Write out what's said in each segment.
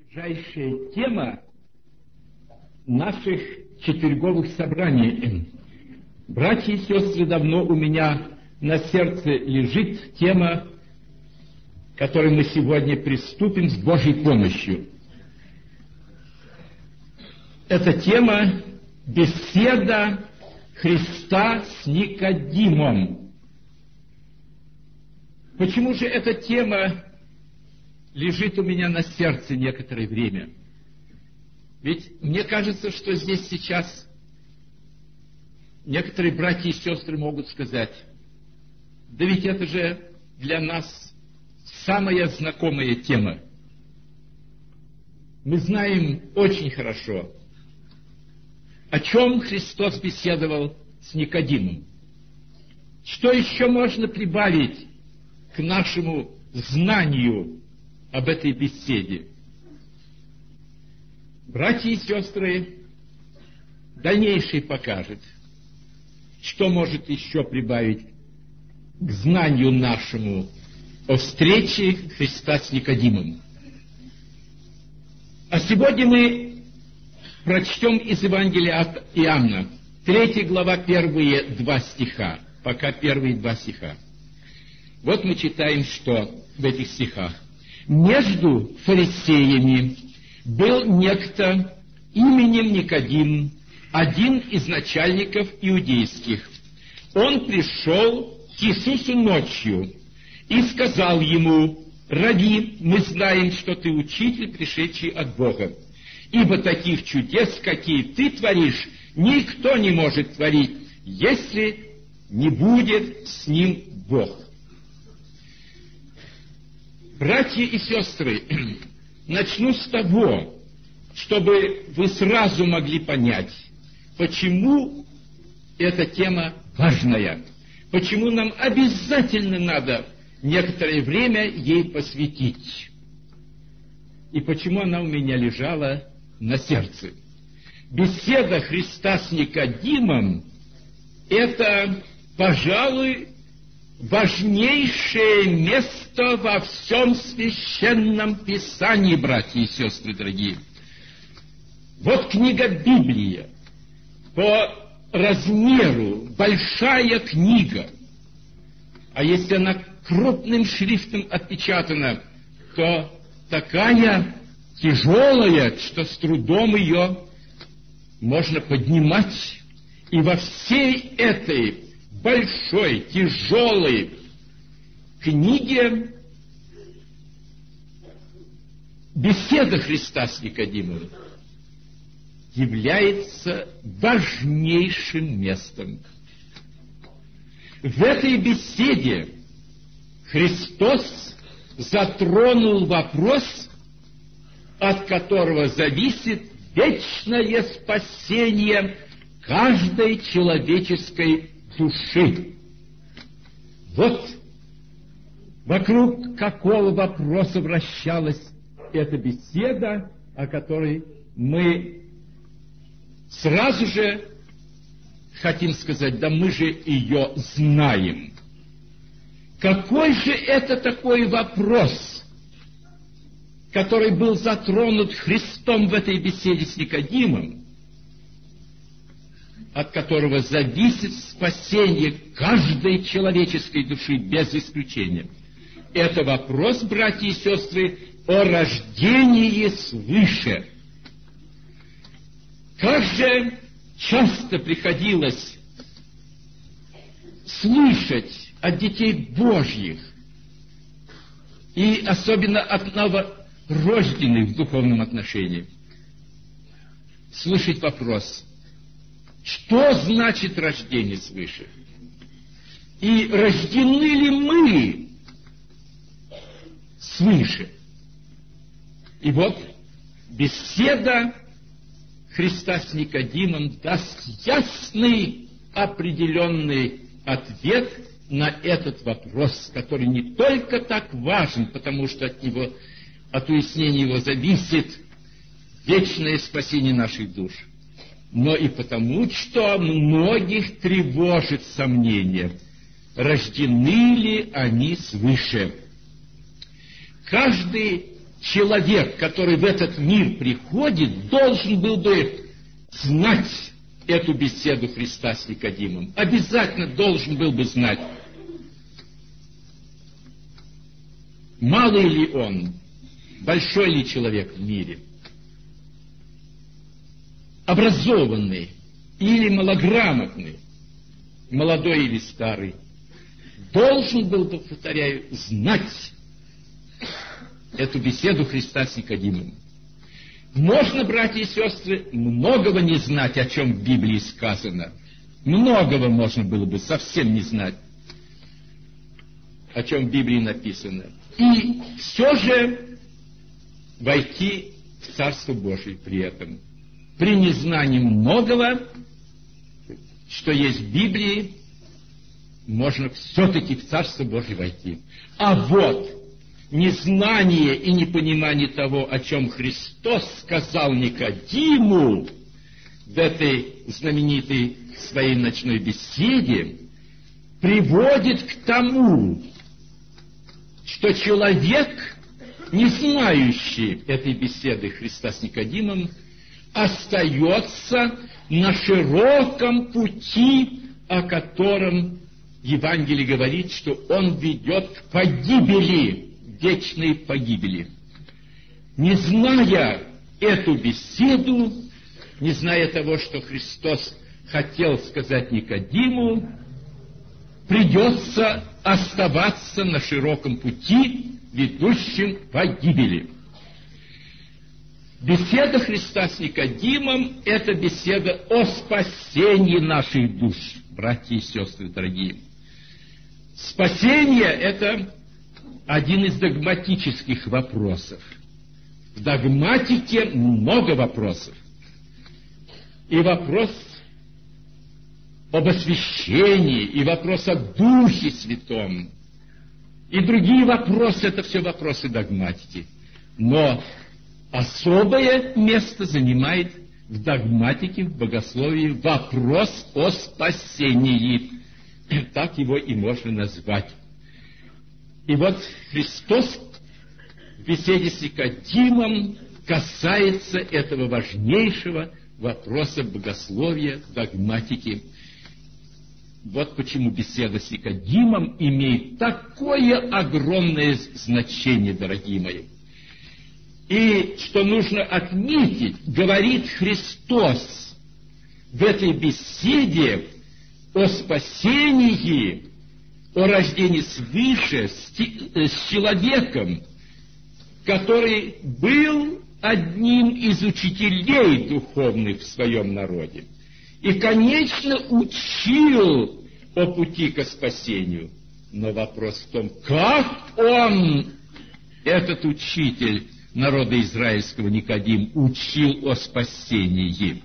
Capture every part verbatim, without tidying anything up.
Ближайшая тема наших четверговых собраний. Братья и сестры, давно у меня на сердце лежит тема, к которой мы сегодня приступим с Божьей помощью. Это тема беседа Христа с Никодимом. Почему же эта тема лежит у меня на сердце некоторое время? Ведь мне кажется, что здесь сейчас некоторые братья и сестры могут сказать: да ведь это же для нас самая знакомая тема. Мы знаем очень хорошо, о чем Христос беседовал с Никодимом. Что еще можно прибавить к нашему знанию об этой беседе? Братья и сестры, дальнейшее покажет, что может еще прибавить к знанию нашему о встрече Христа с Никодимом. А сегодня мы прочтем из Евангелия от Иоанна, третья глава, первые два стиха, пока первые два стиха. Вот мы читаем, что в этих стихах. «Между фарисеями был некто именем Никодим, один из начальников иудейских. Он пришел к Иисусу ночью и сказал ему: Раби, мы знаем, что ты учитель, пришедший от Бога, ибо таких чудес, какие ты творишь, никто не может творить, если не будет с ним Бог». Братья и сестры, начну с того, чтобы вы сразу могли понять, почему эта тема важная, почему нам обязательно надо некоторое время ей посвятить, и почему она у меня лежала на сердце. Беседа Христа с Никодимом — это, пожалуй, важнейшее место во всем Священном Писании, братья и сестры дорогие. Вот книга Библия, по размеру большая книга, а если она крупным шрифтом отпечатана, то такая тяжелая, что с трудом ее можно поднимать. И во всей этой большой, тяжелой книге беседа Христа с Никодимом является важнейшим местом. В этой беседе Христос затронул вопрос, от которого зависит вечное спасение каждой человеческой души. Вот вокруг какого вопроса вращалась эта беседа, о которой мы сразу же хотим сказать: да мы же ее знаем. Какой же это такой вопрос, который был затронут Христом в этой беседе с Никодимом, от которого зависит спасение каждой человеческой души без исключения? Это вопрос, братья и сестры, о рождении свыше. Как же часто приходилось слышать от детей Божьих, и особенно от новорожденных в духовном отношении, слышать вопрос: что значит рождение свыше? И рождены ли мы свыше? И вот беседа Христа с Никодимом даст ясный, определенный ответ на этот вопрос, который не только так важен, потому что от него, от уяснения его зависит вечное спасение наших душ, но и потому, что многих тревожит сомнение, рождены ли они свыше. Каждый человек, который в этот мир приходит, должен был бы знать эту беседу Христа с Никодимом. Обязательно должен был бы знать. Малый ли он, большой ли человек в мире, образованный или малограмотный, молодой или старый, должен был бы, повторяю, знать эту беседу Христа с Никодимом. Можно, братья и сестры, многого не знать, о чем в Библии сказано. Многого можно было бы совсем не знать, о чем в Библии написано. И все же войти в Царство Божие при этом. При незнании многого, что есть в Библии, можно все-таки в Царство Божие войти. А вот незнание и непонимание того, о чем Христос сказал Никодиму в этой знаменитой своей ночной беседе, приводит к тому, что человек, не знающий этой беседы Христа с Никодимом, остается на широком пути, о котором Евангелие говорит, что он ведет к погибели, вечной погибели. Не зная эту беседу, не зная того, что Христос хотел сказать Никодиму, придется оставаться на широком пути, ведущем к погибели. Беседа Христа с Никодимом – это беседа о спасении наших душ, братья и сестры дорогие. Спасение – это один из догматических вопросов. В догматике много вопросов. И вопрос об освящении, и вопрос о Духе Святом, и другие вопросы – это все вопросы догматики. Но особое место занимает в догматике, в богословии вопрос о спасении. Так его и можно назвать. И вот Христос в беседе с Никодимом касается этого важнейшего вопроса богословия, догматики. Вот почему беседа с Никодимом имеет такое огромное значение, дорогие мои. И что нужно отметить, говорит Христос в этой беседе о спасении, о рождении свыше с, с человеком, который был одним из учителей духовных в своем народе и, конечно, учил о пути к спасению. Но вопрос в том, как он, этот учитель народа израильского Никодим, учил о спасении.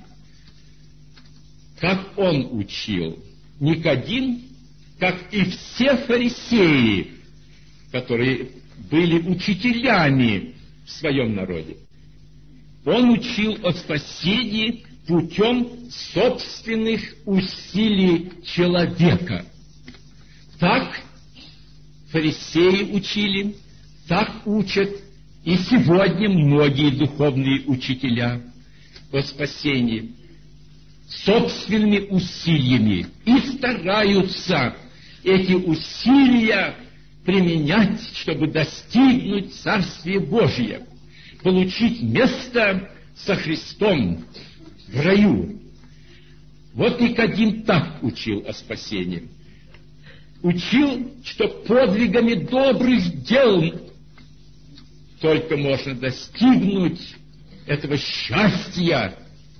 Как он учил? Никодим, как и все фарисеи, которые были учителями в своем народе, он учил о спасении путем собственных усилий человека. Так фарисеи учили, так учат и сегодня многие духовные учителя о спасении собственными усилиями, и стараются эти усилия применять, чтобы достигнуть Царствия Божия, получить место со Христом в раю. Вот Никодим так учил о спасении. Учил, что подвигами добрых дел только можно достигнуть этого счастья,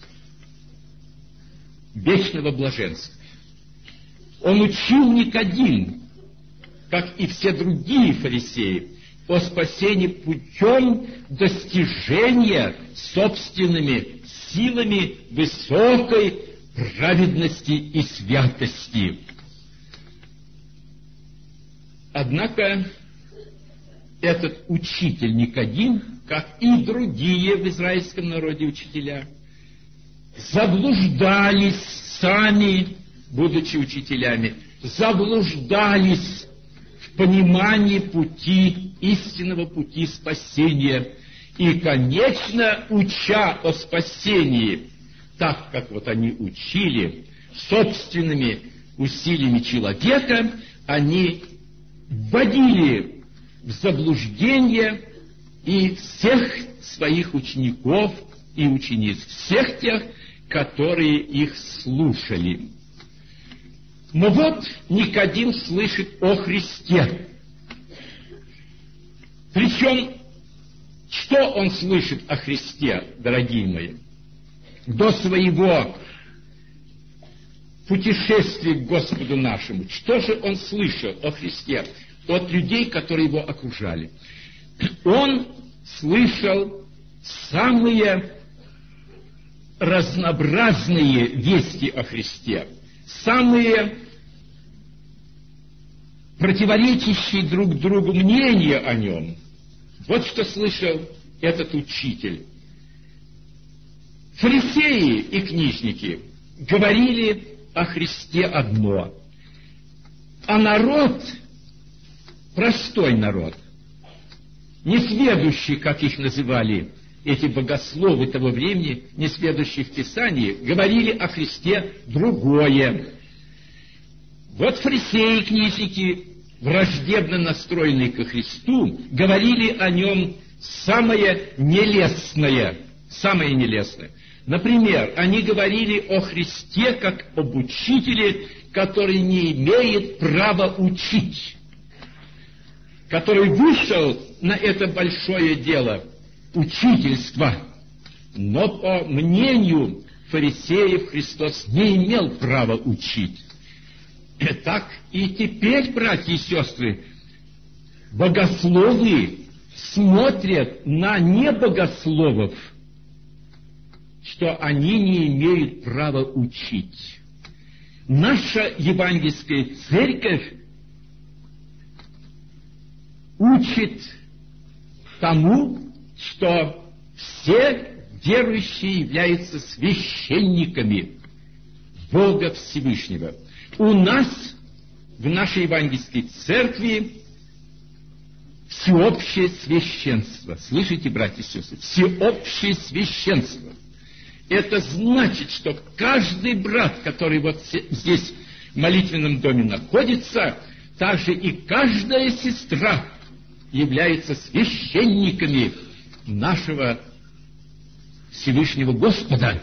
вечного блаженства. Он учил Никодим, как и все другие фарисеи, о спасении путем достижения собственными силами высокой праведности и святости. Однако этот учитель Никодим, как и другие в израильском народе учителя, заблуждались сами, будучи учителями, заблуждались в понимании пути, истинного пути спасения И, конечно, уча о спасении, так как вот они учили собственными усилиями человека, они вводили в заблуждение и всех своих учеников и учениц, всех тех, которые их слушали. Но вот Никодим слышит о Христе. Причем, что он слышит о Христе, дорогие мои? До своего путешествия к Господу нашему, что же он слышал о Христе от людей, которые его окружали? Он слышал самые разнообразные вести о Христе, самые противоречащие друг другу мнения о нем. Вот что слышал этот учитель. Фарисеи и книжники говорили о Христе одно, а народ, простой народ, несведущий, как их называли эти богословы того времени, несведущие в Писании, говорили о Христе другое. Вот фарисеи и книжники, враждебно настроенные ко Христу, говорили о нем самое нелестное, самое нелестное. Например, они говорили о Христе как об учителе, который не имеет права учить, который вышел на это большое дело учительства, но по мнению фарисеев Христос не имел права учить. Так и теперь, братья и сестры, богословы смотрят на небогословов, что они не имеют права учить. Наша евангельская церковь учит тому, что все верующие являются священниками Бога Всевышнего. У нас, в нашей евангельской церкви, всеобщее священство. Слышите, братья и сестры? Всеобщее священство. Это значит, что каждый брат, который вот здесь в молитвенном доме находится, также и каждая сестра является священниками нашего Всевышнего Господа.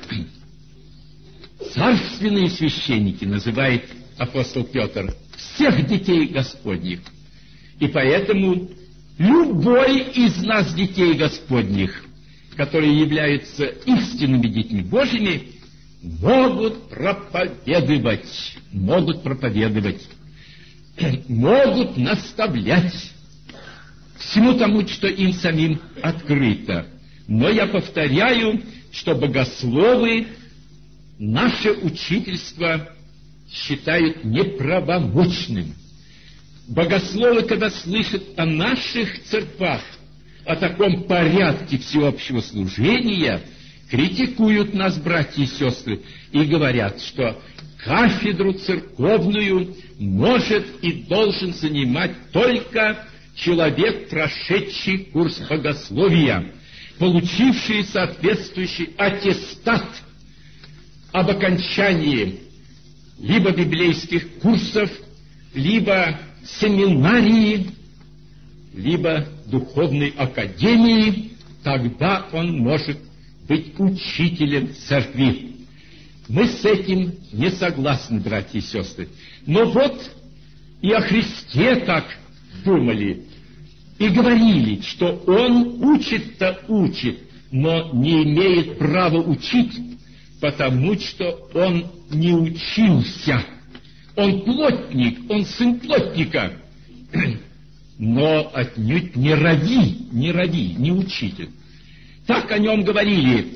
Царственные священники, называет апостол Петр, всех детей Господних. И поэтому любой из нас, детей Господних, которые являются истинными детьми Божьими, могут проповедовать, могут проповедовать, могут наставлять всему тому, что им самим открыто. Но я повторяю, что богословы наше учительство считают неправомочным. Богословы, когда слышат о наших церквах, о таком порядке всеобщего служения, критикуют нас, братья и сестры, и говорят, что кафедру церковную может и должен занимать только человек, прошедший курс богословия, получивший соответствующий аттестат об окончании либо библейских курсов, либо семинарии, либо духовной академии, тогда он может быть учителем церкви. Мы с этим не согласны, братья и сестры. Но вот и о Христе так думали и говорили, что Он учит-то учит, но не имеет права учить, потому что Он не учился. Он плотник, он сын плотника, но отнюдь не рави, не рави, не учитель. Так о нем говорили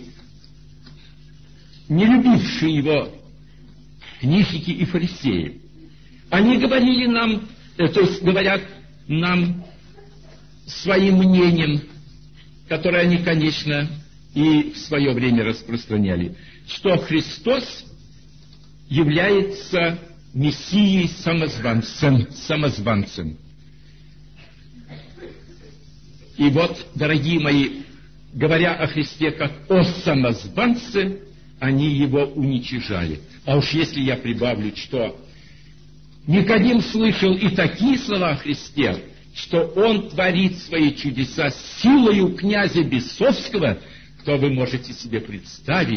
не любившие его книжники и фарисеи. Они говорили нам, то есть говорят нам своим мнением, которое они, конечно, и в свое время распространяли, что Христос является Мессией самозванцем, самозванцем. И вот, дорогие мои, говоря о Христе как о самозванце, они его уничижали. А уж если я прибавлю, что Никодим слышал и такие слова о Христе, что он творит свои чудеса силою князя Бесовского, то вы можете себе представить,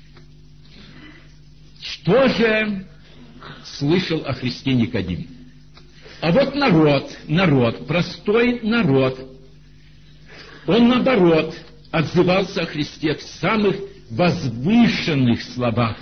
что же слышал о Христе Никодим. А вот народ, народ, простой народ, он, наоборот, отзывался о Христе в самых возвышенных словах,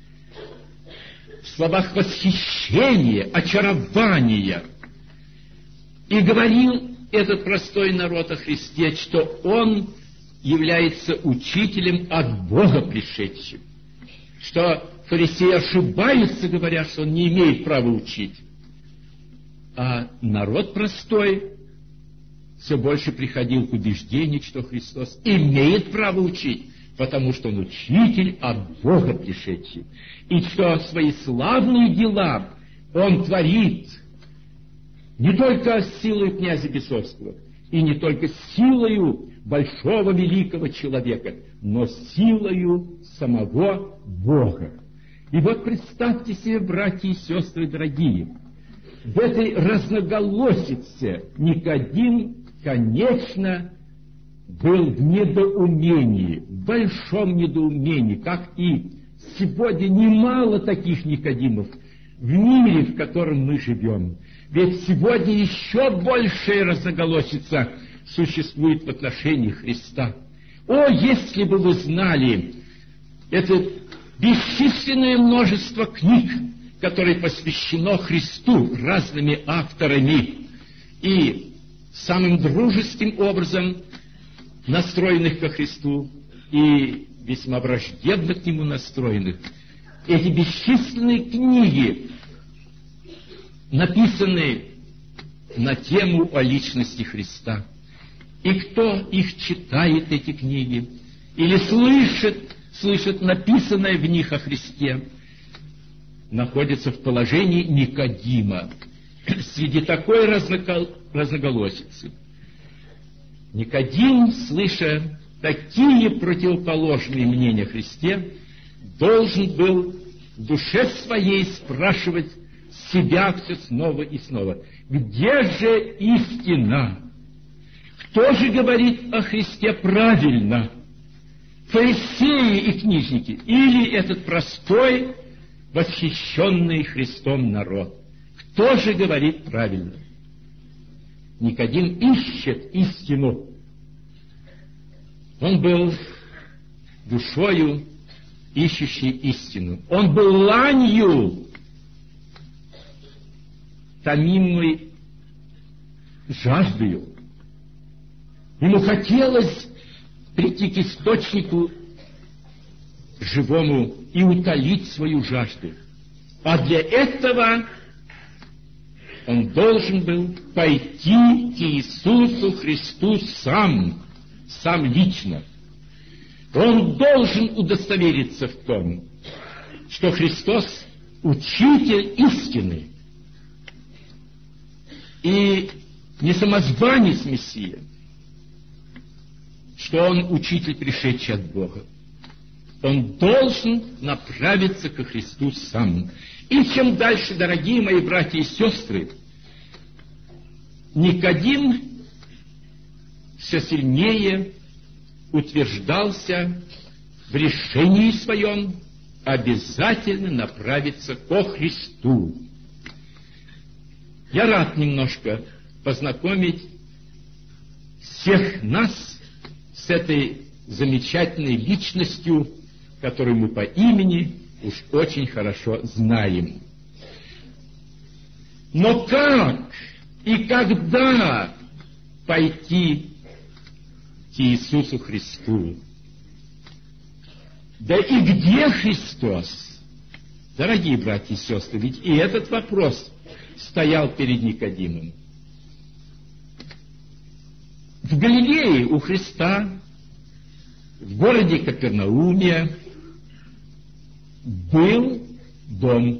в словах восхищения, очарования. И говорил этот простой народ о Христе, что он является учителем от Бога пришедшим, что фарисеи ошибаются, говоря, что он не имеет права учить. А народ простой все больше приходил к убеждению, что Христос имеет право учить, потому что он учитель от Бога пришедший, и что свои славные дела он творит не только силой князя Бесовского, и не только силою большого великого человека, но силою самого Бога. И вот представьте себе, братья и сестры дорогие, в этой разноголосице Никодим, конечно, был в недоумении, в большом недоумении, как и сегодня немало таких Никодимов в мире, в котором мы живем. Ведь сегодня еще большая разноголосица существует в отношении Христа. О, если бы вы знали это бесчисленное множество книг, которое посвящено Христу разными авторами и самым дружеским образом настроенных ко Христу и весьма враждебно к Нему настроенных. Эти бесчисленные книги написаны на тему о личности Христа. И кто их читает, эти книги, или слышит, слышит написанное в них о Христе, находится в положении Никодима среди такой разноголосицы. Никодим, слыша такие противоположные мнения о Христе, должен был в душе своей спрашивать себя все снова и снова: где же истина? Кто же говорит о Христе правильно? Фарисеи и книжники, или этот простой, восхищенный Христом народ? Кто же говорит правильно? Никодим ищет истину. Он был душою, ищущей истину. Он был ланью, томимой жаждою. Ему хотелось прийти к источнику живому и утолить свою жажду. А для этого он должен был пойти к Иисусу Христу сам, сам лично. Он должен удостовериться в том, что Христос — учитель истины и не самозванец Мессия, что он учитель, пришедший от Бога. Он должен направиться ко Христу сам. И чем дальше, дорогие мои братья и сестры, Никодим все сильнее утверждался в решении своем обязательно направиться ко Христу. Я рад немножко познакомить всех нас с этой замечательной личностью, которую мы по имени уж очень хорошо знаем. Но как и когда пойти к Иисусу Христу? Да и где Христос? Дорогие братья и сестры, ведь и этот вопрос стоял перед Никодимом. В Галилее у Христа, в городе Капернауме, был дом,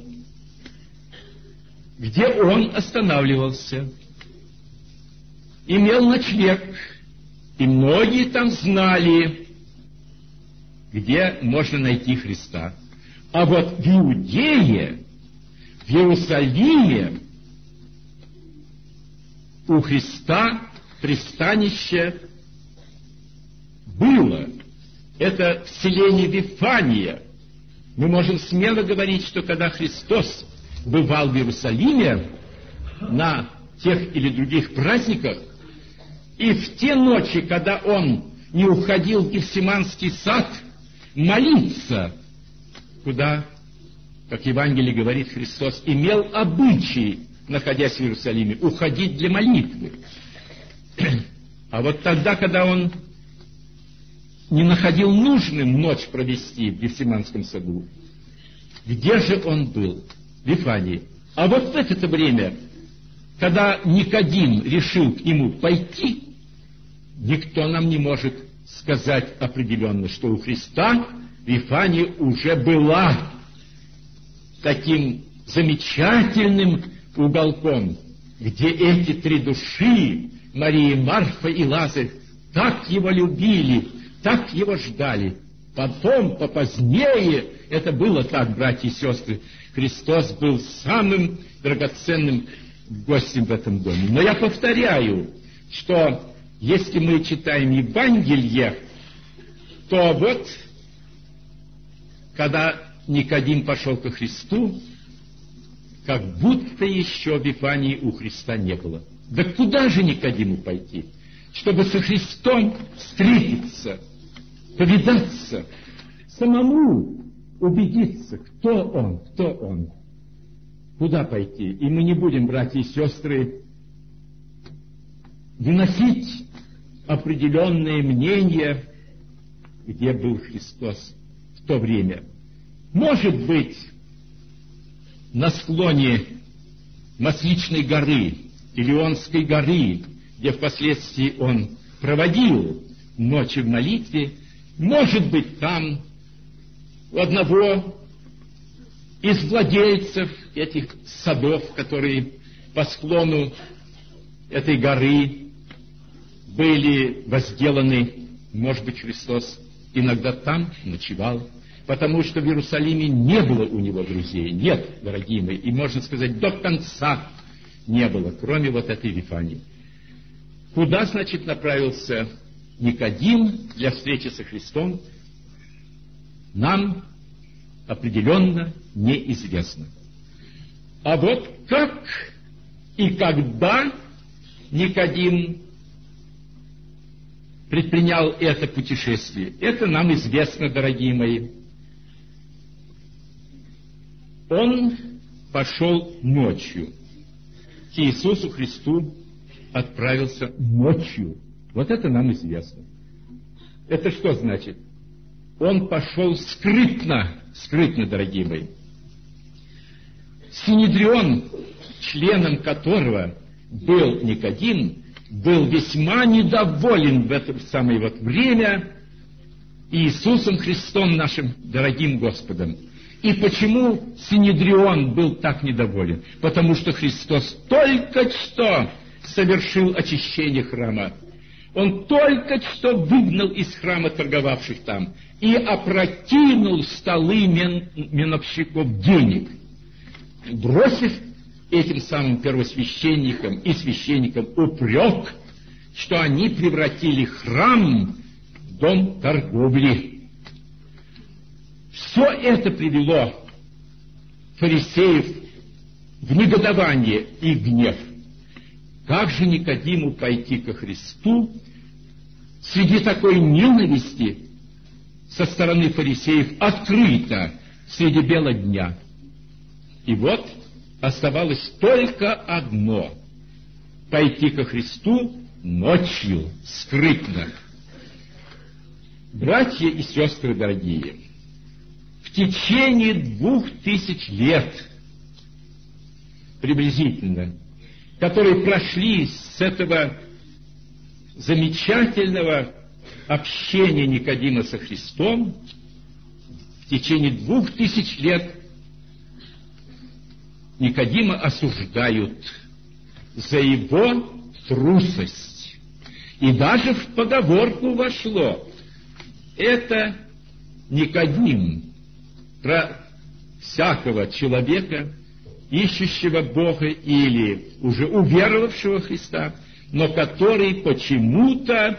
где он останавливался, имел ночлег, И многие там знали, где можно найти Христа. А вот в Иудее, в Иерусалиме у Христа пристанище было. Это в селении Вифания. Мы можем смело говорить, что когда Христос бывал в Иерусалиме на тех или других праздниках, и в те ночи, когда Он не уходил в Гефсиманский сад молиться, куда, как Евангелие говорит, Христос имел обычай, находясь в Иерусалиме, уходить для молитвы. А вот тогда, когда Он не находил нужным ночь провести в Гефсиманском саду, где же Он был? В Вифании. А вот в это время, когда Никодим решил к Нему пойти, никто нам не может сказать определенно, что у Христа Вифания уже была таким замечательным уголком, где эти три души, Мария, Марфа и Лазарь, так Его любили, так Его ждали. Потом, попозднее, это было так, братья и сестры, Христос был самым драгоценным гостем в этом доме. Но я повторяю, что если мы читаем Евангелие, то вот, когда Никодим пошел ко Христу, как будто еще в Вифании у Христа не было. Да куда же Никодиму пойти, чтобы со Христом встретиться, повидаться, самому убедиться, кто Он, кто Он, куда пойти? И мы не будем, братья и сестры, выносить определенное мнение, где был Христос в то время. Может быть, на склоне Масличной горы, Илионской горы, где впоследствии Он проводил ночи в молитве, может быть, там у одного из владельцев этих садов, которые по склону этой горы были возделаны, может быть, Христос иногда там ночевал, потому что в Иерусалиме не было у Него друзей. Нет, дорогие мои, и, можно сказать, до конца не было, кроме вот этой Вифании. Куда, значит, направился Никодим для встречи со Христом, нам определенно неизвестно. А вот как и когда Никодим предпринял это путешествие, это нам известно, дорогие мои. Он пошел ночью. К Иисусу Христу отправился ночью. Вот это нам известно. Это что значит? Он пошел скрытно, скрытно, дорогие мои. Синедрион, членом которого был Никодим, был весьма недоволен в это самое вот время Иисусом Христом, нашим дорогим Господом. И почему Синедрион был так недоволен? Потому что Христос только что совершил очищение храма. Он только что выгнал из храма торговавших там и опрокинул столы мен, меновщиков денег, бросив этим самым первосвященникам и священникам упрек, что они превратили храм в дом торговли. Все это привело фарисеев в негодование и гнев. Как же Никодиму пойти ко Христу среди такой ненависти со стороны фарисеев открыто среди бела дня? И вот оставалось только одно — пойти ко Христу ночью, скрытно. Братья и сестры дорогие, в течение двух тысяч лет приблизительно, которые прошли с этого замечательного общения Никодима со Христом, в течение двух тысяч лет Никодима осуждают за его трусость И даже в поговорку вошло. Это Никодим, про всякого человека, ищущего Бога или уже уверовавшего в Христа, но который почему-то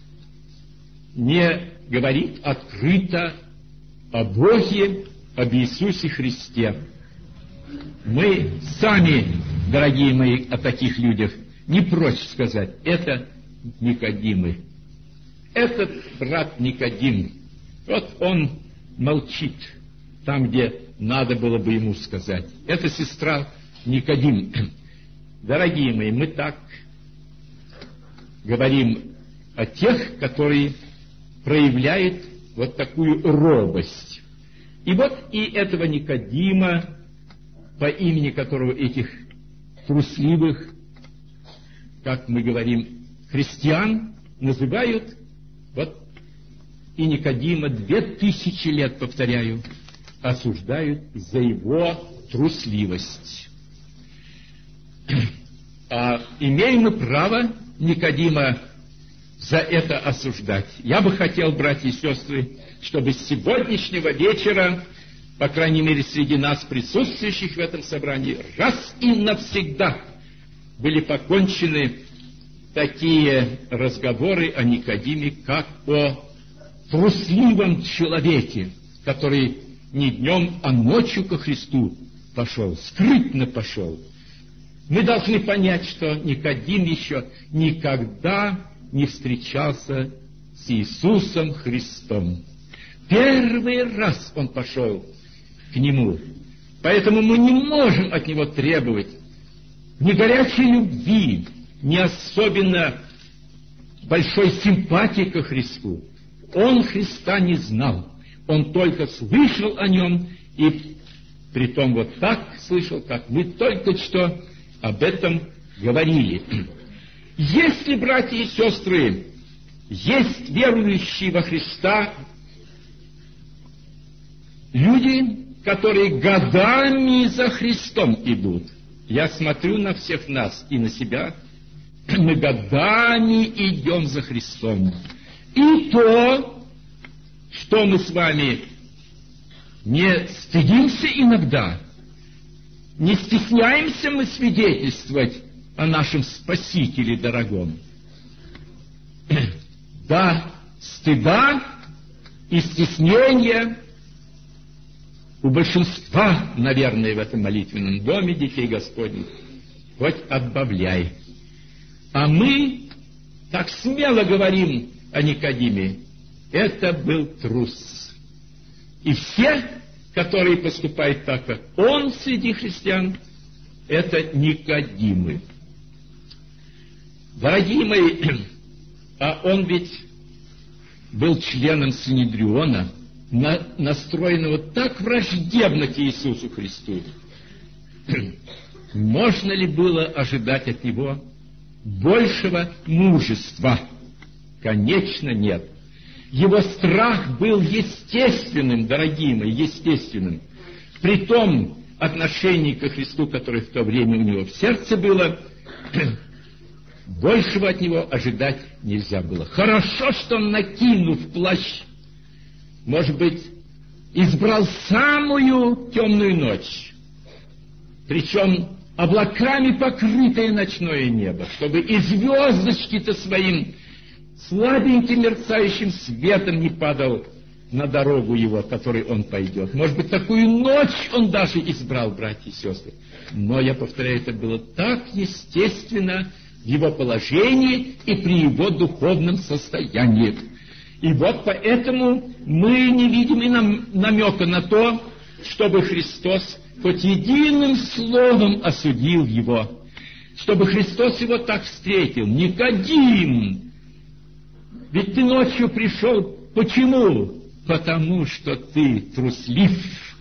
не говорит открыто о Боге, об Иисусе Христе. Мы сами, дорогие мои, о таких людях не прочь сказать. Это Никодимы. Этот брат Никодим, вот он молчит там, где надо было бы ему сказать. Это сестра Никодим. Дорогие мои, мы так говорим о тех, которые проявляют вот такую робость. И вот и этого Никодима, по имени которого этих трусливых, как мы говорим, христиан, называют, вот и Никодима две тысячи лет, повторяю, осуждают за его трусливость. А имеем мы право Никодима за это осуждать. Я бы хотел, братья и сестры, чтобы с сегодняшнего вечера, по крайней мере, среди нас, присутствующих в этом собрании, раз и навсегда были покончены такие разговоры о Никодиме, как о трусливом человеке, который не днем, а ночью ко Христу пошел, скрытно пошел. Мы должны понять, что Никодим еще никогда не встречался с Иисусом Христом. Первый раз он пошел к Нему. Поэтому мы не можем от Него требовать ни горячей любви, ни особенно большой симпатии ко Христу. Он Христа не знал. Он только слышал о Нем, и притом вот так слышал, как мы только что об этом говорили. Если, братья и сестры, есть верующие во Христа люди, которые годами за Христом идут, я смотрю на всех нас и на себя, мы годами идем за Христом. И то, что мы с вами не стыдимся иногда, не стесняемся мы свидетельствовать о нашем Спасителе дорогом. Да, стыда и стеснения у большинства, наверное, в этом молитвенном доме детей Господних хоть отбавляй. А мы так смело говорим о Никодиме. Это был трус. И все, которые поступают так, как он среди христиан, это Никодимы. Дорогие мои, а он ведь был членом Синедриона, на, настроенного так враждебно к Иисусу Христу. Можно ли было ожидать от него большего мужества? Конечно, нет. Его страх был естественным, дорогие мои, естественным. При том отношении ко Христу, которое в то время у него в сердце было, большего от него ожидать нельзя было. Хорошо, что он, накинув плащ, может быть, избрал самую темную ночь, причем облаками покрытое ночное небо, чтобы и звездочки-то своим слабеньким мерцающим светом не падал на дорогу его, которой он пойдет. Может быть, такую ночь он даже избрал, братья и сестры. Но, я повторяю, это было так естественно в его положении и при его духовном состоянии. И вот поэтому мы не видим и нам намека на то, чтобы Христос хоть единым словом осудил его, чтобы Христос его так встретил. Никодим, ведь ты ночью пришел. Почему? Потому что ты труслив.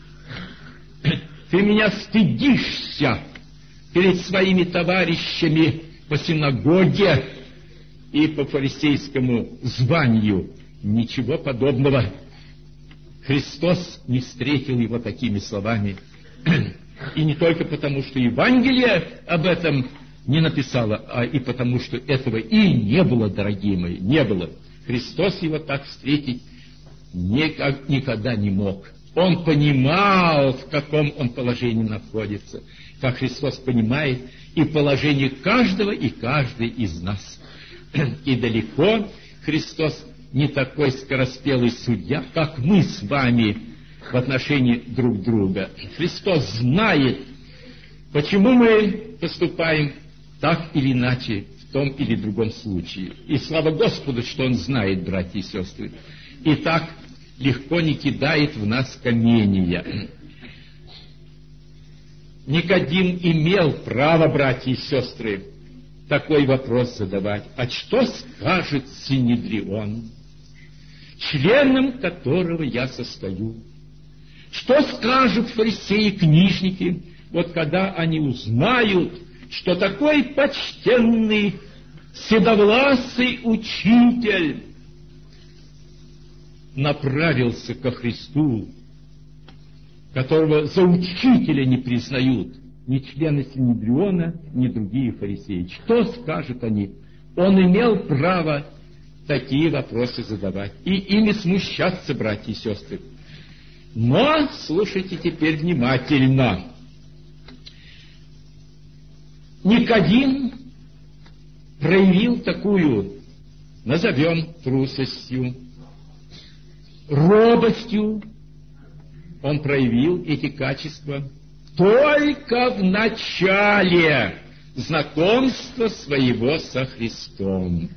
Ты меня стыдишься перед своими товарищами по синагоге и по фарисейскому званию. Ничего подобного. Христос не встретил его такими словами. И не только потому, что Евангелие об этом не написала, а и потому, что этого и не было, дорогие мои, не было. Христос его так встретить никак, никогда не мог. Он понимал, в каком он положении находится, как Христос понимает и положение каждого и каждой из нас. И далеко Христос не такой скороспелый судья, как мы с вами в отношении друг друга. Христос знает, почему мы поступаем так или иначе в том или другом случае. И слава Господу, что Он знает, братья и сестры, и так легко не кидает в нас камения. Никодим имел право, братья и сестры, такой вопрос задавать. А что скажет Синедрион, членом которого я состою? Что скажут фарисеи и книжники, вот когда они узнают, что такой почтенный, седовласый учитель направился ко Христу, которого за учителя не признают ни члены Синедриона, ни другие фарисеи? Что скажут они? Он имел право такие вопросы задавать и ими смущаться, братья и сестры. Но слушайте теперь внимательно. Никодим проявил такую, назовем трусостью, робостью. Он проявил эти качества только в начале знакомства своего со Христом.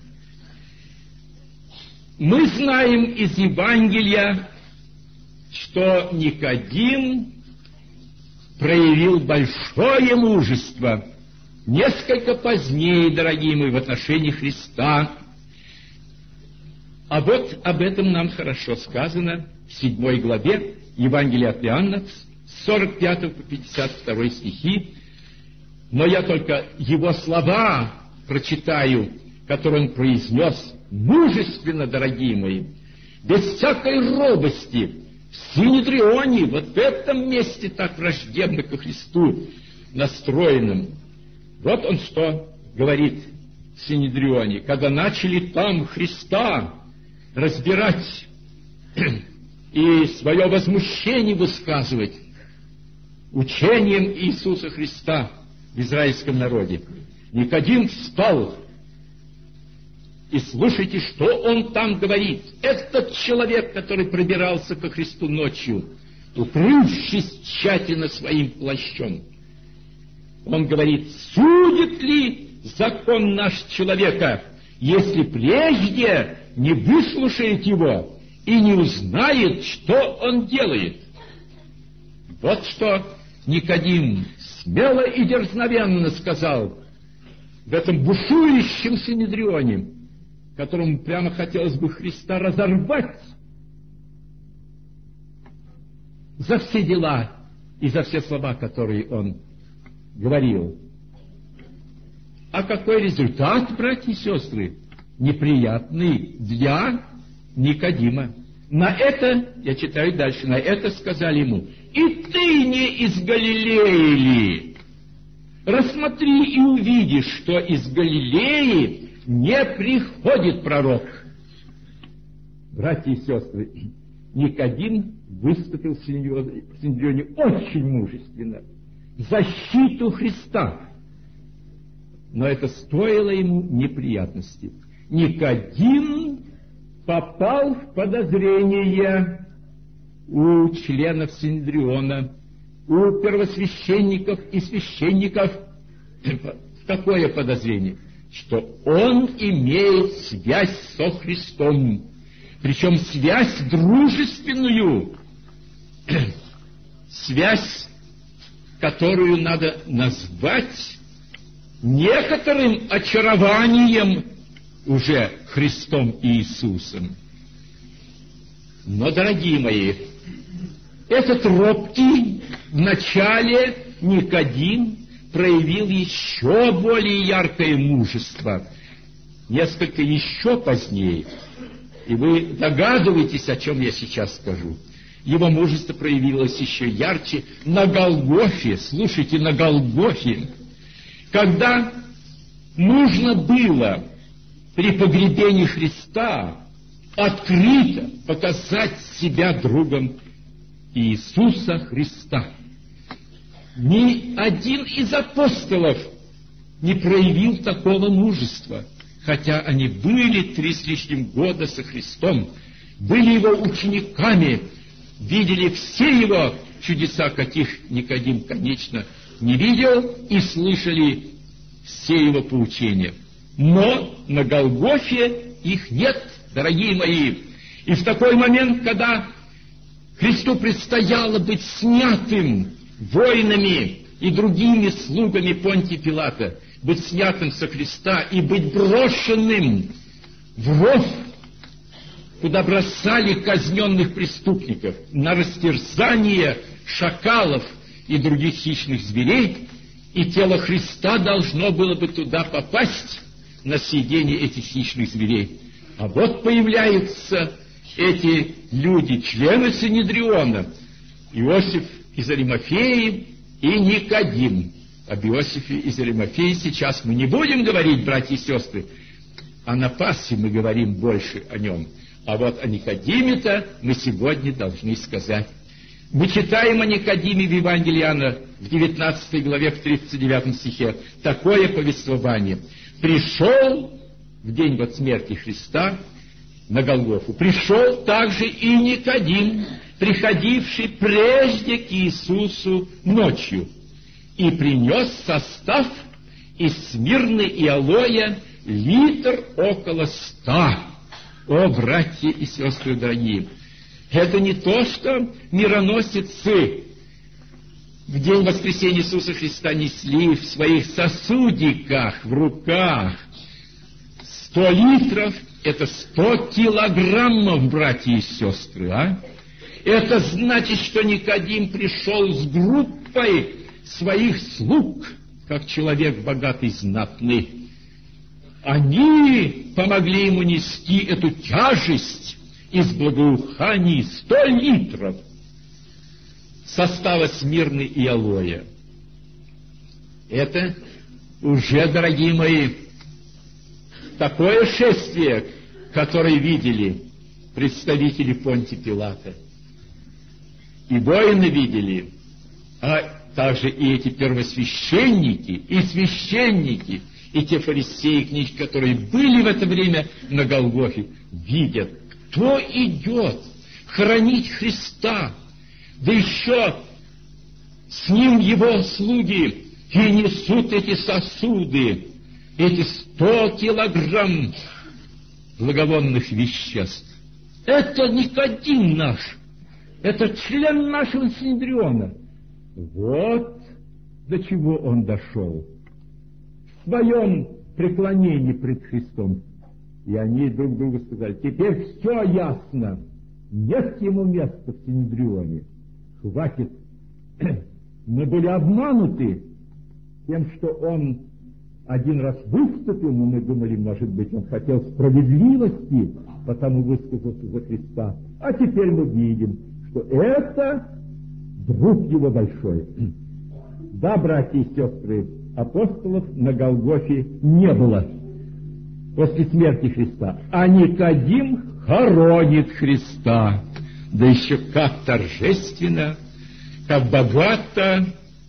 Мы знаем из Евангелия, что Никодим проявил большое мужество несколько позднее, дорогие мои, в отношении Христа. А вот об этом нам хорошо сказано в седьмой главе Евангелия от Иоанна, с сорок пятого по пятьдесят второй стихи. Но я только его слова прочитаю, которые он произнес мужественно, дорогие мои, без всякой робости, в Синедрионе, вот в этом месте так враждебно ко Христу настроенным. Вот он что говорит в Синедрионе, когда начали там Христа разбирать и свое возмущение высказывать учением Иисуса Христа в израильском народе. Никодим встал, и слушайте, что он там говорит. Этот человек, который пробирался ко Христу ночью, укрывшись тщательно своим плащом, он говорит: судит ли закон наш человека, если прежде не выслушает его и не узнает, что он делает? Вот что Никодим смело и дерзновенно сказал в этом бушующем Синедрионе, которому прямо хотелось бы Христа разорвать за все дела и за все слова, которые он говорил. А какой результат, братья и сестры? Неприятный для Никодима. На это, я читаю дальше, на это сказали ему: и ты не из Галилеи ли? Рассмотри и увидишь, что из Галилеи не приходит пророк. Братья и сестры, Никодим выступил в Синедрионе очень мужественно в защиту Христа. Но это стоило ему неприятности. Никодим попал в подозрение у членов Синедриона, у первосвященников и священников. Какое подозрение? Что он имеет связь со Христом, причем связь дружественную, связь, которую надо назвать некоторым очарованием уже Христом Иисусом. Но, дорогие мои, этот робкий вначале Никодим проявил еще более яркое мужество, несколько еще позднее. И вы догадываетесь, о чем я сейчас скажу. Его мужество проявилось еще ярче на Голгофе. Слушайте, на Голгофе, когда нужно было при погребении Христа открыто показать себя другом Иисуса Христа. Ни один из апостолов не проявил такого мужества, хотя они были три с лишним года со Христом, были его учениками, видели все его чудеса, каких Никодим, конечно, не видел, и слышали все его поучения. Но на Голгофе их нет, дорогие мои. И в такой момент, когда Христу предстояло быть снятым воинами и другими слугами Понтия Пилата, быть снятым со креста и быть брошенным в ров, куда бросали казненных преступников, на растерзание шакалов и других хищных зверей, и тело Христа должно было бы туда попасть на съедение этих хищных зверей. А вот появляются эти люди, члены Синедриона, Иосиф из Аримафеи и Никодим. Об Иосифе из Аримафеи сейчас мы не будем говорить, братья и сестры, а на Пасхе мы говорим больше о нем. А вот о Никодиме-то мы сегодня должны сказать. Мы читаем о Никодиме в Евангелии Иоанна в девятнадцатой главе, в тридцать девятом стихе, такое повествование. «Пришел в день вот смерти Христа на Голгофу, пришел также и Никодим, приходивший прежде к Иисусу ночью, и принес состав из смирны и алоэ литр около ста». О, братья и сестры дорогие! Это не то, что мироносицы в день воскресения Иисуса Христа несли в своих сосудиках, в руках. Сто литров — это сто килограммов, братья и сестры, а? Это значит, что Никодим пришел с группой своих слуг, как человек богатый, знатный. Они помогли ему нести эту тяжесть из благоуханий сто литров состава смирны и алоэ. Это уже, дорогие мои, такое шествие, которое видели представители Понтия Пилата. И воины видели, а также и эти первосвященники, и священники, и те фарисеи, книжки, которые были в это время на Голгофе, видят, кто идет хоронить Христа, да еще с ним его слуги, и несут эти сосуды, эти сто килограмм благовонных веществ. Это Никодим наш, это член нашего Синедриона. Вот до чего он дошел в своем преклонении пред Христом. И они друг другу сказали: теперь все ясно, нет ему места в Синедрионе. Хватит. Мы были обмануты тем, что он один раз выступил, но мы думали, может быть, он хотел справедливости, потому высказался за Христа. А теперь мы видим, что это друг его большой. Да, братья и сестры, апостолов на Голгофе не было после смерти Христа, а Никодим хоронит Христа, да еще как торжественно, как богато.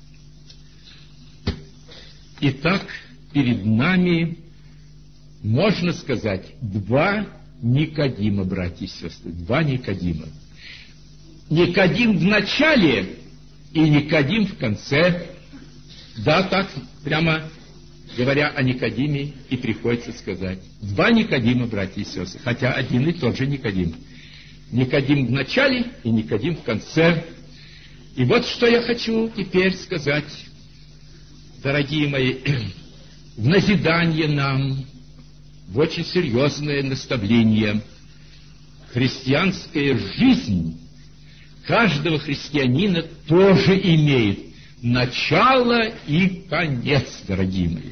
Итак, перед нами, можно сказать, два Никодима, братья и сестры, два Никодима. Никодим в начале и Никодим в конце. Да, так прямо говоря о Никодиме и приходится сказать. Два Никодима, братья и сестры, хотя один и тот же Никодим. Никодим в начале и Никодим в конце. И вот что я хочу теперь сказать, дорогие мои, в назидание нам, в очень серьезное наставление. Христианская жизнь каждого христианина тоже имеет начало и конец, дорогие мои.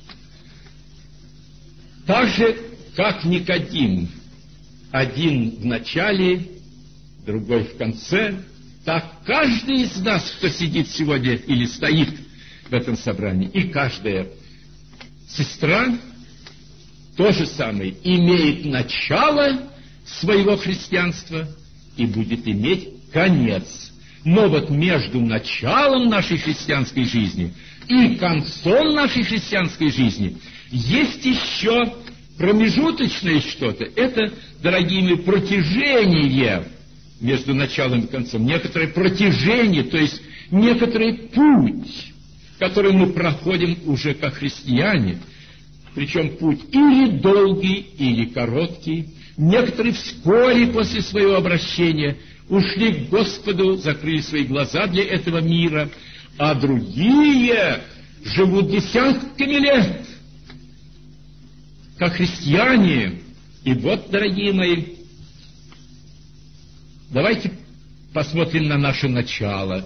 Так же, как Никодим, один в начале, другой в конце, так каждый из нас, кто сидит сегодня или стоит в этом собрании, и каждая сестра то же самое, имеет начало своего христианства и будет иметь конец. Но вот между началом нашей христианской жизни и концом нашей христианской жизни есть еще промежуточное что-то. Это, дорогие мои, протяжение между началом и концом. Некоторое протяжение, то есть некоторый путь, который мы проходим уже как христиане. Причем путь или долгий, или короткий. Некоторые вскоре после своего обращения ушли к Господу, закрыли свои глаза для этого мира, а другие живут десятками лет, как христиане. И вот, дорогие мои, давайте посмотрим на наше начало.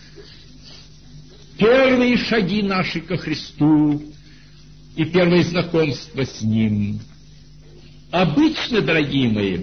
Первые шаги наши ко Христу и первое знакомство с Ним. Обычно, дорогие мои,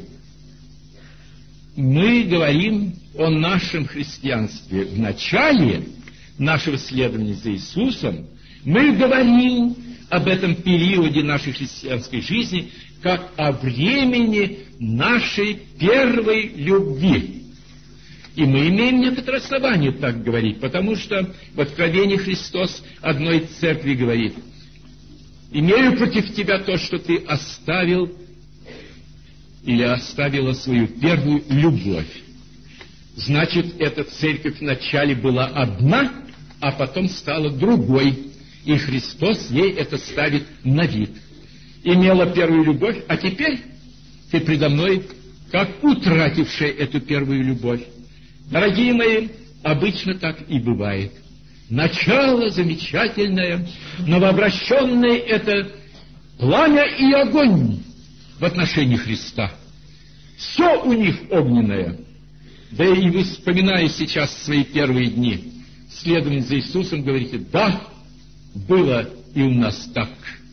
мы говорим о нашем христианстве. В начале нашего следования за Иисусом мы говорим об этом периоде нашей христианской жизни как о времени нашей первой любви. И мы имеем некоторое основание так говорить, потому что в Откровении Христос одной церкви говорит: «Имею против тебя то, что ты оставил или оставила свою первую любовь». Значит, эта церковь вначале была одна, а потом стала другой. И Христос ей это ставит на вид. Имела первую любовь, а теперь ты предо мной как утратившая эту первую любовь. Дорогие мои, обычно так и бывает. Начало замечательное, новообращенное — это пламя и огонь в отношении Христа. Все у них огненное. Да и вы, вспоминая сейчас свои первые дни следования за Иисусом, говорите: да, было и у нас так.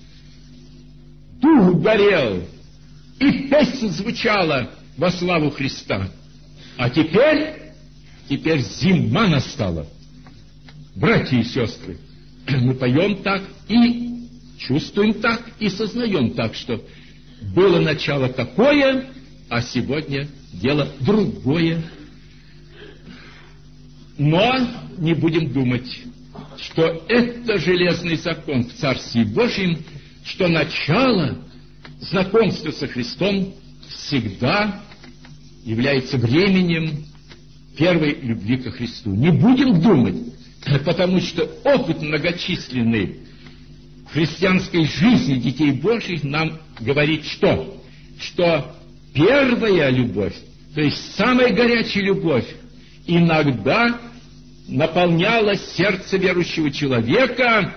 Дух горел, и песня звучала во славу Христа. А теперь, теперь зима настала. Братья и сестры, мы поем так и чувствуем так, и сознаем так, что было начало такое, а сегодня дело другое. Но не будем думать, что это железный закон в Царстве Божьем, что начало знакомства со Христом всегда является временем первой любви ко Христу. Не будем думать, потому что опыт многочисленный христианской жизни детей Божьих нам говорит что? Что первая любовь, то есть самая горячая любовь, иногда наполняла сердце верующего человека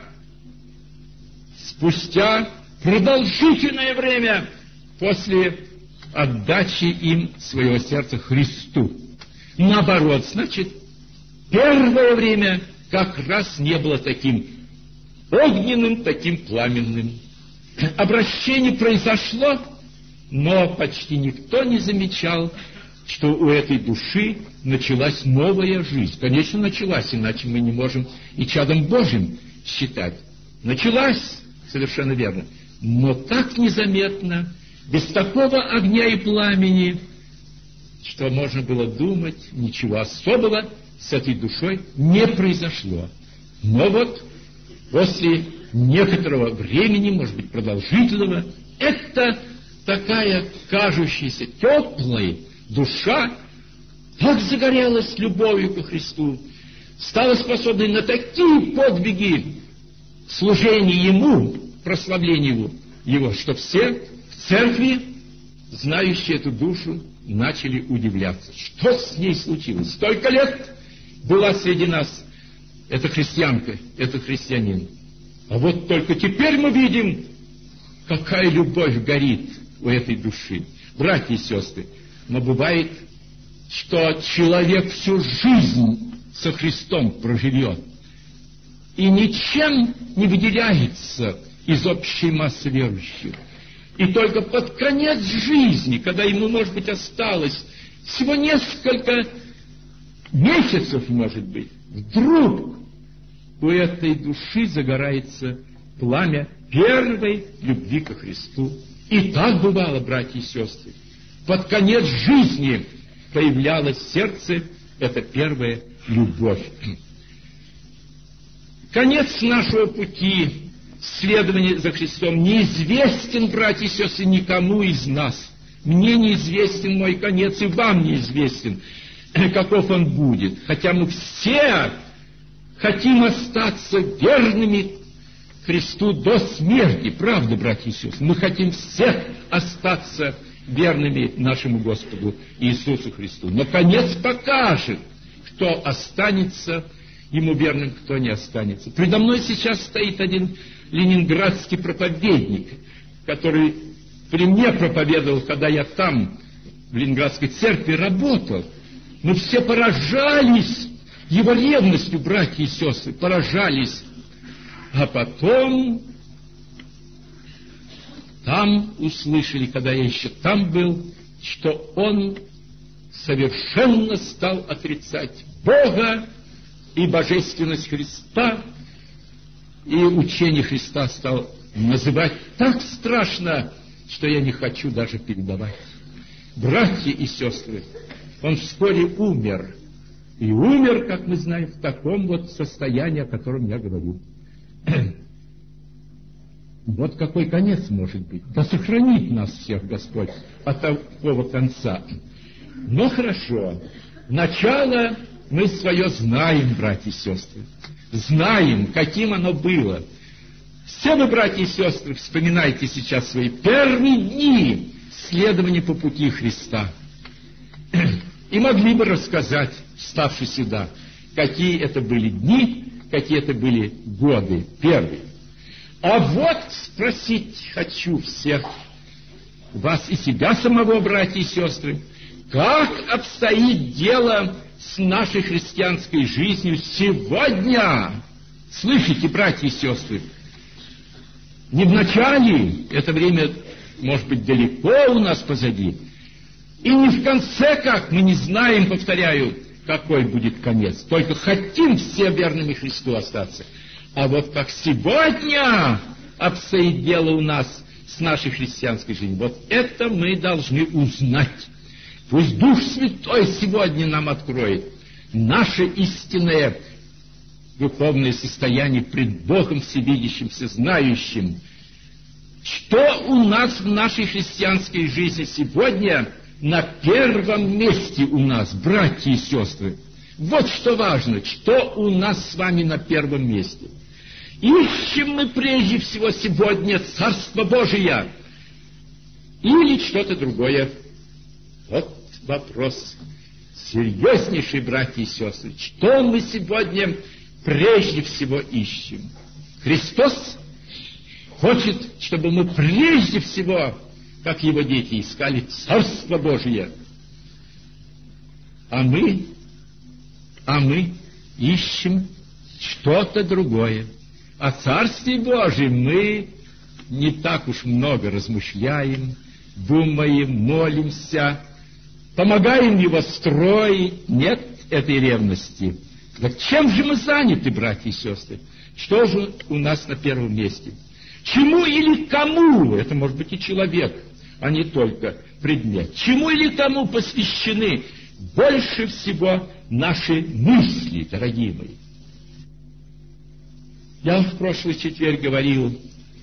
спустя продолжительное время после отдачи им своего сердца Христу. Наоборот, значит, первое время как раз не было таким огненным, таким пламенным. Обращение произошло, но почти никто не замечал, что у этой души началась новая жизнь. Конечно, началась, иначе мы не можем и чадом Божьим считать. Началась, совершенно верно, но так незаметно, без такого огня и пламени, что можно было думать, ничего особого с этой душой не произошло. Но вот после некоторого времени, может быть, продолжительного, это такая кажущаяся теплая душа так загорелась любовью ко Христу, стала способной на такие подвиги служения Ему, прославления Его, его, что все в церкви, знающие эту душу, начали удивляться. Что с ней случилось? Столько лет была среди нас эта христианка, этот христианин. А вот только теперь мы видим, какая любовь горит у этой души. Братья и сестры, но бывает, что человек всю жизнь со Христом проживет и ничем не выделяется из общей массы верующих. И только под конец жизни, когда ему, может быть, осталось всего несколько месяцев, может быть, вдруг у этой души загорается пламя первой любви ко Христу. И так бывало, братья и сестры. Под конец жизни появлялось в сердце эта первая любовь. Конец нашего пути следования за Христом неизвестен, братья и сестры, никому из нас. Мне неизвестен мой конец, и вам неизвестен, каков он будет. Хотя мы все хотим остаться верными Христу до смерти. Правда, братья и сестры? Мы хотим все остаться верными нашему Господу Иисусу Христу. Но конец покажет, кто останется ему верным, кто не останется. Предо мной сейчас стоит один ленинградский проповедник, который при мне проповедовал, когда я там, в Ленинградской церкви, работал. Мы все поражались его ревностью, братья и сестры, поражались. А потом там услышали, когда я еще там был, что он совершенно стал отрицать Бога и божественность Христа, и учение Христа стал называть так страшно, что я не хочу даже передавать. Братья и сестры, он вскоре умер. И умер, как мы знаем, в таком вот состоянии, о котором я говорю. Вот какой конец может быть. Да сохранит нас всех Господь от такого конца. Но хорошо. Начало мы свое знаем, братья и сестры. Знаем, каким оно было. Все вы, братья и сестры, вспоминайте сейчас свои первые дни следования по пути Христа. И могли бы рассказать, вставши сюда, какие это были дни, какие это были годы первые. А вот спросить хочу всех вас и себя самого, братья и сестры, как обстоит дело с нашей христианской жизнью сегодня? Слышите, братья и сестры? Не в начале, это время, может быть, далеко у нас позади, и не в конце, как мы не знаем, повторяю, какой будет конец. Только хотим все верными Христу остаться. А вот как сегодня обстоит дело у нас с нашей христианской жизнью, вот это мы должны узнать. Пусть Дух Святой сегодня нам откроет наше истинное духовное состояние пред Богом Всевидящим, Всезнающим. Что у нас в нашей христианской жизни сегодня на первом месте у нас, братья и сестры? Вот что важно, что у нас с вами на первом месте. Ищем мы прежде всего сегодня Царство Божие или что-то другое? Вот вопрос серьезнейший, братья и сестры. Что мы сегодня прежде всего ищем? Христос хочет, чтобы мы прежде всего, как Его дети, искали Царство Божие. А мы, а мы ищем что-то другое. О Царстве Божьем мы не так уж много размышляем, думаем, молимся, помогаем Его строить. Нет этой ревности. Так чем же мы заняты, братья и сестры? Что же у нас на первом месте? Чему или кому, это может быть и человек, а не только предмет, чему или кому посвящены больше всего наши мысли, дорогие мои? Я в прошлый четверг говорил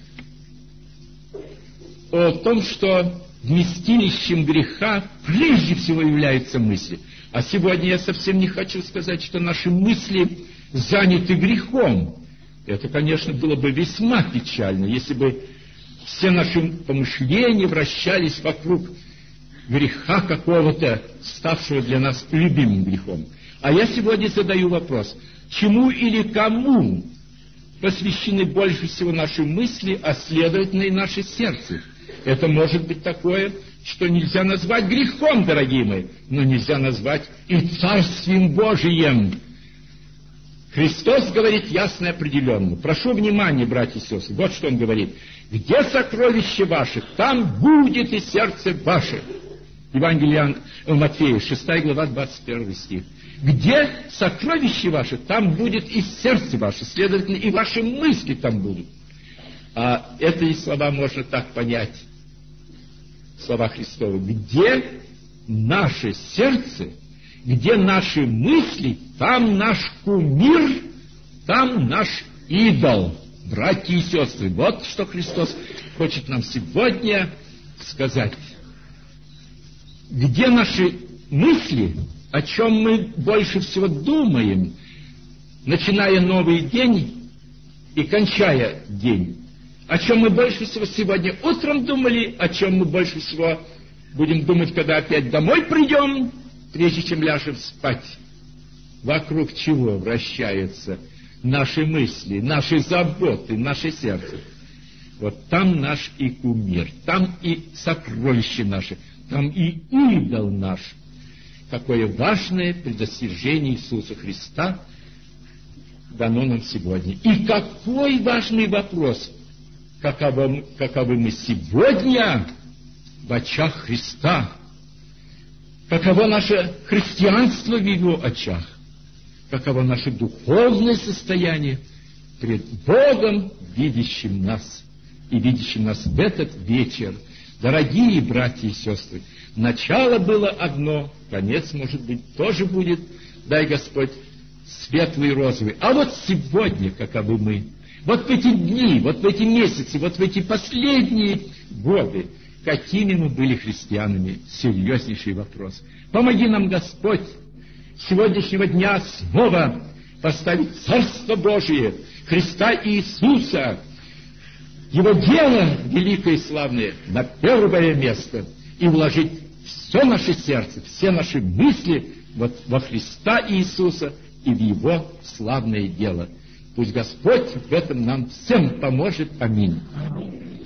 о том, что вместилищем греха прежде всего являются мысли. А сегодня я совсем не хочу сказать, что наши мысли заняты грехом. Это, конечно, было бы весьма печально, если бы все наши помышления вращались вокруг греха какого-то, ставшего для нас любимым грехом. А я сегодня задаю вопрос, чему или кому посвящены больше всего наши мысли, а следовательно и наше сердце? Это может быть такое, что нельзя назвать грехом, дорогие мои, но нельзя назвать и Царствием Божиим. Христос говорит ясно и определенно. Прошу внимания, братья и сестры, вот что Он говорит. «Где сокровище ваших, там будет и сердце ваше». Евангелие Матфея, шестая глава, двадцать первый стих. Где сокровище ваше, там будет и сердце ваше, следовательно, и ваши мысли там будут. А эти слова можно так понять, слова Христовы. Где наше сердце, где наши мысли, там наш кумир, там наш идол. Братья и сестры, вот что Христос хочет нам сегодня сказать. Где наши мысли, о чем мы больше всего думаем, начиная новый день и кончая день? О чем мы больше всего сегодня утром думали, о чем мы больше всего будем думать, когда опять домой придем, прежде чем ляжем спать? Вокруг чего вращаются наши мысли, наши заботы, наше сердце? Вот там наш и кумир, там и сокровище наше, там и идол наш. Какое важное предостережение Иисуса Христа дано нам сегодня. И какой важный вопрос, каковы, каковы мы сегодня в очах Христа, каково наше христианство в Его очах, каково наше духовное состояние пред Богом, видящим нас и видящим нас в этот вечер. Дорогие братья и сестры, начало было одно, конец, может быть, тоже будет, дай Господь, светлый и розовый. А вот сегодня, каковы мы, вот в эти дни, вот в эти месяцы, вот в эти последние годы, какими мы были христианами, серьезнейший вопрос. Помоги нам, Господь, с сегодняшнего дня снова поставить Царство Божие, Христа Иисуса, Его дело великое и славное на первое место и вложить все наше сердце, все наши мысли вот во Христа Иисуса и в Его славное дело. Пусть Господь в этом нам всем поможет. Аминь.